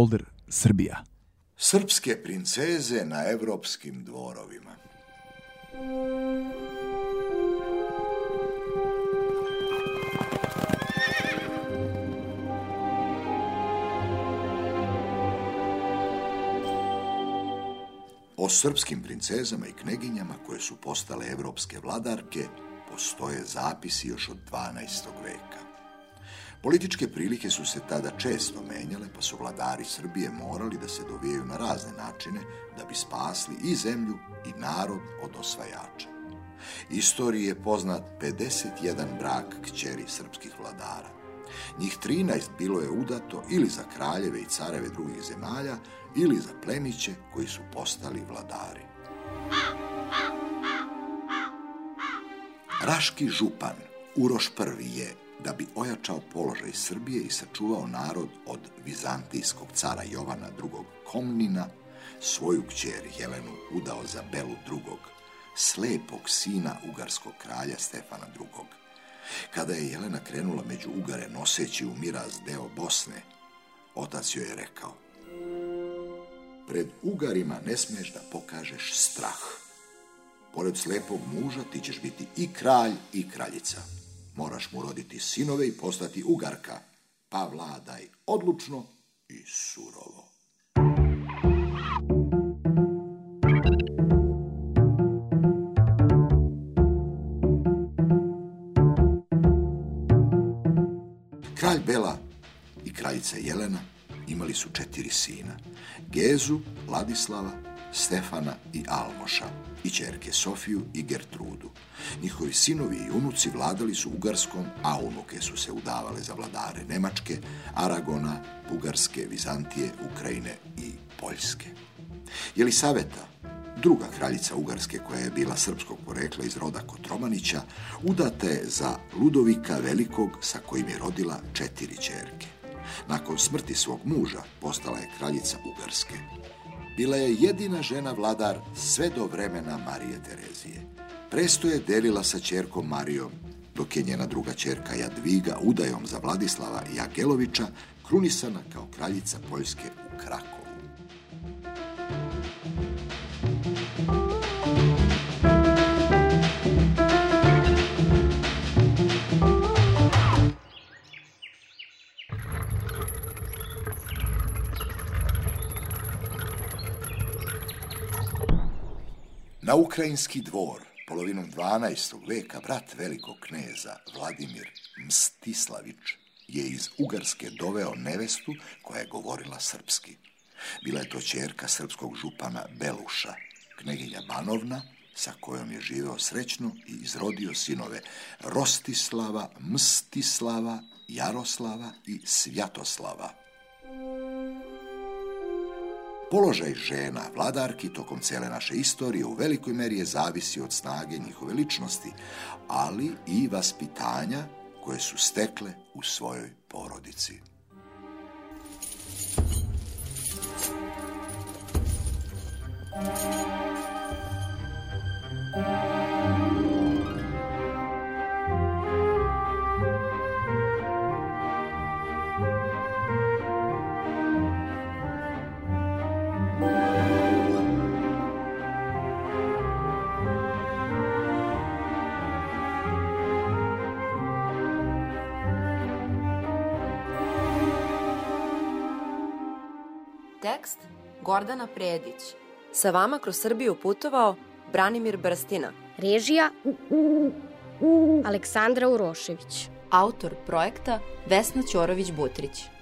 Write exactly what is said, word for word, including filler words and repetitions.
folder Srbija. Srpske princeze na evropskim dvorovima. O srpskim princezama i kneginjama koje su postale evropske vladarke postoje zapisi još od dvanaestog veka. Političke prilike su se tada često menjale, pa su vladari Srbije morali da se dovijaju na razne načine da bi spasli i zemlju i narod od osvajača. Istoriji je poznat pedeset jedan brak kćeri srpskih vladara. Njih trinaest bilo je udato ili za kraljeve i careve drugih zemalja, ili za plemiće koji su postali vladari. Raški župan Uroš Prvi je, da bi ojačao položaj Srbije i sačuvao narod od vizantijskog cara Jovana drugog Komnina, svoju kćer Jelenu udao za Belu drugog, slepog sina ugarskog kralja Stefana drugog. Kada je Jelena krenula među Ugare noseći u miraz deo Bosne, otac joj je rekao: pred Ugarima ne smeš da pokažeš strah. Pored slepog muža ti ćeš biti i kralj i kraljica. Moraš mu roditi sinove i postati Ugarka, pa vladaj odlučno i surovo. Kralj Bela i kraljica Jelena imali su četiri sina: Gezu, Ladislava, Stefana i Almoša, i ćerke Sofiju i Gertrudu. Njihovi sinovi i unuci vladali su Ugarskom, a unuke su se udavale za vladare Nemačke, Aragona, Bugarske, Vizantije, Ukrajine i Poljske. Jelisaveta, druga kraljica Ugarske koja je bila srpskog porekla iz roda Kotromanića, udata je za Ludovika Velikog sa kojim je rodila četiri ćerke. Nakon smrti svog muža postala je kraljica Ugarske. Bila je jedina žena vladar sve do vremena Marije Terezije. Presto je delila sa ćerkom Marijom, dok je njena druga ćerka Jadviga udajom za Vladislava Jagelovića krunisana kao kraljica Poljske u Krakovu. Na ukrajinski dvor, polovinom dvanaestog veka, brat velikog kneza Vladimir Mstislavić je iz Ugarske doveo nevestu koja je govorila srpski. Bila je to ćerka srpskog župana Beluša, kneginja Banovna, sa kojom je živeo srećno i izrodio sinove Rostislava, Mstislava, Jaroslava i Svjatoslava. Položaj žena vladarki tokom cele naše istorije u velikoj meri je zavisi od snage njihove ličnosti, ali i vaspitanja koje su stekle u svojoj porodici. Tekst Gordana Predić. Sa vama kroz Srbiju putovao Branimir Brstina. Režija Aleksandra Urošević. Autor projekta Vesna Ćorović-Butrić.